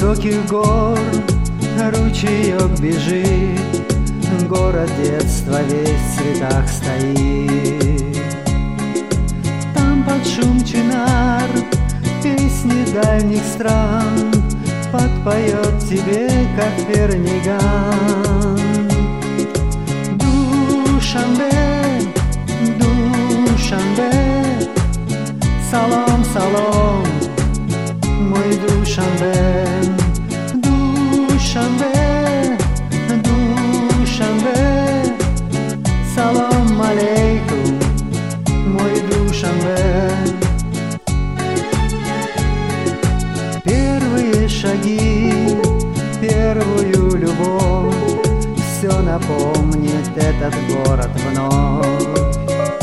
высоких гор ручеек бежит, город детства весь в цветах стоит. Там под шум чинар песни дальних стран подпоет тебе Коперниган. Душанбе, Душанбе, салом, салом, мой Душанбе. Душанбе, Душанбе, салом алейкум, мой Душанбе. Первые шаги, первую любовь, все напомнит этот город вновь.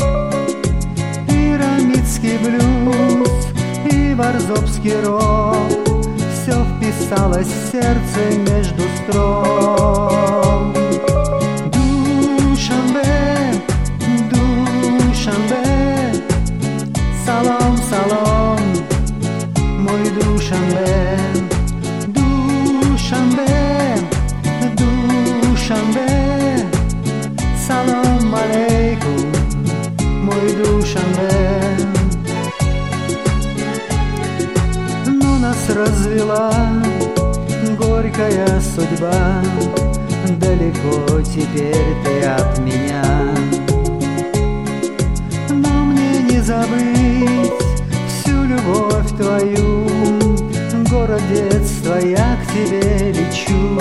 Пирамидский блюз и варзобский рок, все вписалось в сердце между строк. Душанбе, Душанбе, салом, салом, мой Душанбе. Душанбе, Душанбе, салом алейкум, мой Душанбе. Но нас развела горькая судьба, далеко теперь ты от меня. Но мне не забыть всю любовь твою, город детства, я к тебе лечу.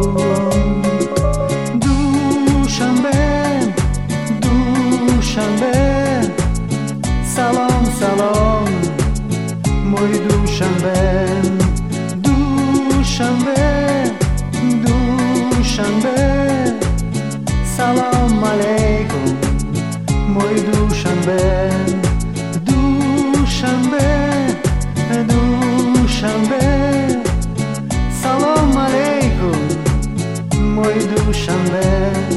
Душанбе, Душанбе, салом, салом, мой Душанбе. Душанбе, Душанбе, салом алейкум, мой Душанбе. Душанбе, Душанбе, салом алейкум, мой Душанбе.